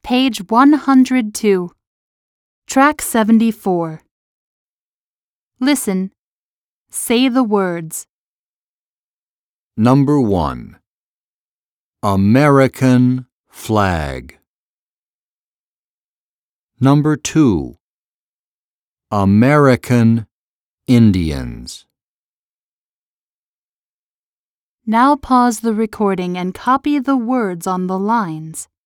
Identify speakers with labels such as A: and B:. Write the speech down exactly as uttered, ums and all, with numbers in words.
A: Page one hundred two. Track seventy-four. Listen. Say the words.
B: Number one. American flag. Number two. American Indians.
A: Now pause the recording and copy the words on the lines.